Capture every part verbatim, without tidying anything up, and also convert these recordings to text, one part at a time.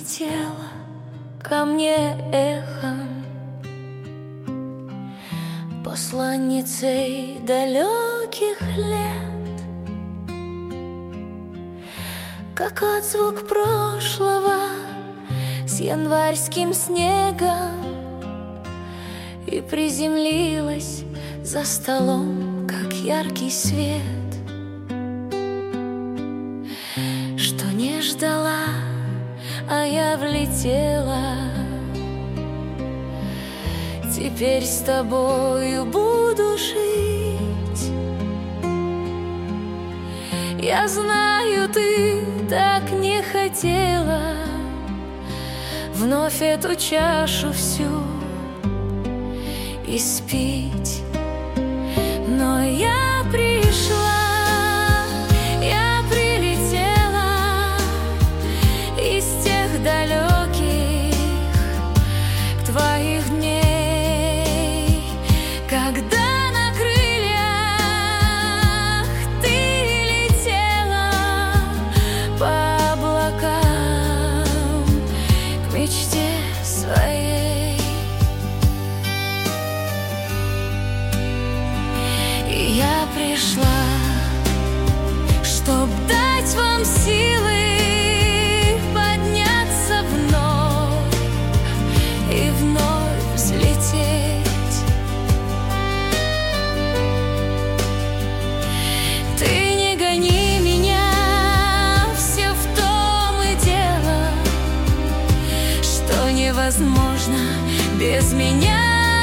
влетела ко мне эхом, посланницей далеких лет, как отзвук прошлого с январским снегом, и приземлилась за столом, как яркий свет, что не ждала, а я влетела. Теперь с тобою буду жить. Я знаю, ты так не хотела вновь эту чашу всю испить, но я пришла, я прилетела из тех далеких твоих дней, когда на крыльях ты летела по облакам к мечте своей. Я пришла, чтоб дать вам силы подняться вновь и вновь взлететь. Ты не гони меня, все в том и дело, что невозможно без меня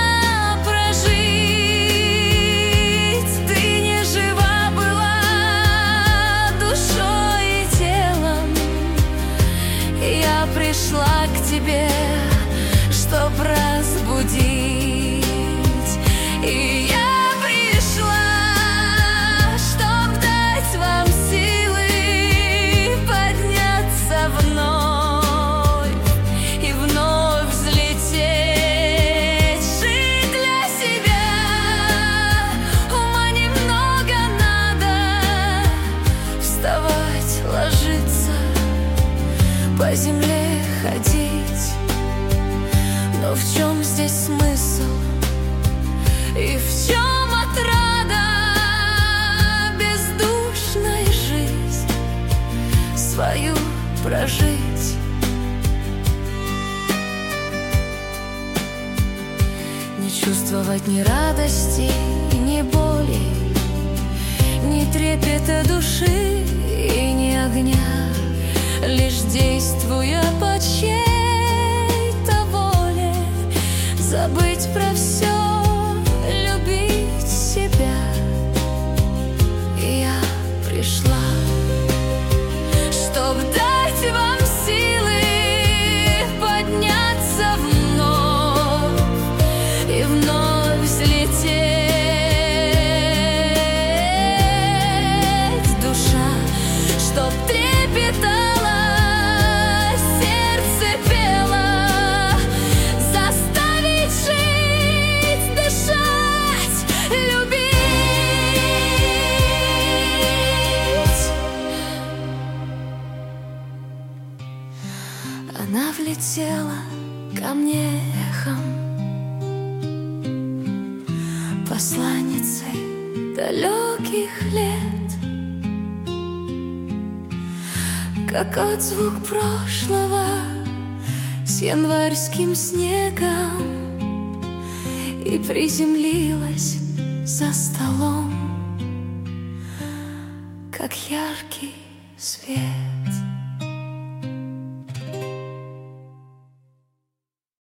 пришла к тебе, чтоб разбудить. И я пришла, чтоб дать вам силы подняться вновь и вновь взлететь. Жить для себя ума немного надо, вставать, ложиться, по земле ходить. Но в чем здесь смысл и в чем отрада бездушной жизнь свою прожить? Не чувствовать ни радости, ни боли, ни трепета души и ни огня, лишь действуя по чьей-то воле, забыть про все, любить себя. И я пришла, чтоб дать вам силы подняться вновь и вновь взлететь. Душа, чтоб трепетала, она влетела ко мне эхом, посланницей далеких лет, как отзвук прошлого с январским снегом, и приземлилась за столом, как яркий свет.